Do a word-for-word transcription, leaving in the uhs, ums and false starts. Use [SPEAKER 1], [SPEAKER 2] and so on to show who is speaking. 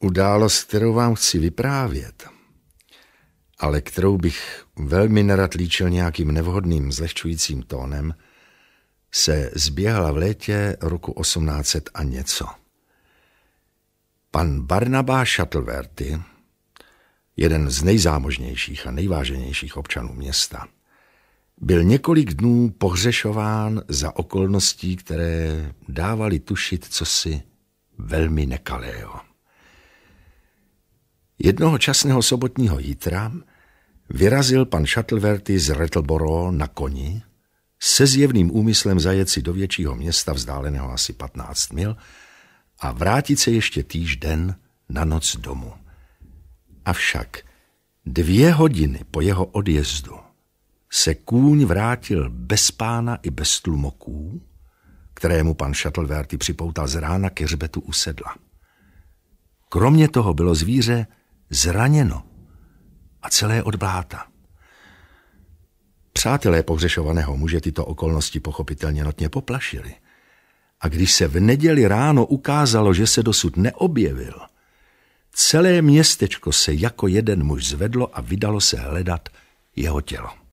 [SPEAKER 1] Událost, kterou vám chci vyprávět, ale kterou bych velmi nerad líčil nějakým nevhodným zlehčujícím tónem, se zběhla v létě roku osmnáct set a něco. Pan Barnaba Shuttleworthy, jeden z nejzámožnějších a nejváženějších občanů města, byl několik dnů pohřešován za okolností, které dávaly tušit cosi velmi nekalého. Jednoho časného sobotního jítra vyrazil pan Shuttleworthy z Rattleborough na koni se zjevným úmyslem zajet si do většího města vzdáleného asi patnáct mil a vrátit se ještě týž den na noc domů. Avšak dvě hodiny po jeho odjezdu se kůň vrátil bez pána i bez tlumoků, kterému pan Shuttleworthy připoutal z rána ke hřbetu u sedla. Kromě toho bylo zvíře zraněno a celé od bláta. Přátelé pohřešovaného muže tyto okolnosti pochopitelně notně poplašili. A když se v neděli ráno ukázalo, že se dosud neobjevil, celé městečko se jako jeden muž zvedlo a vydalo se hledat jeho tělo.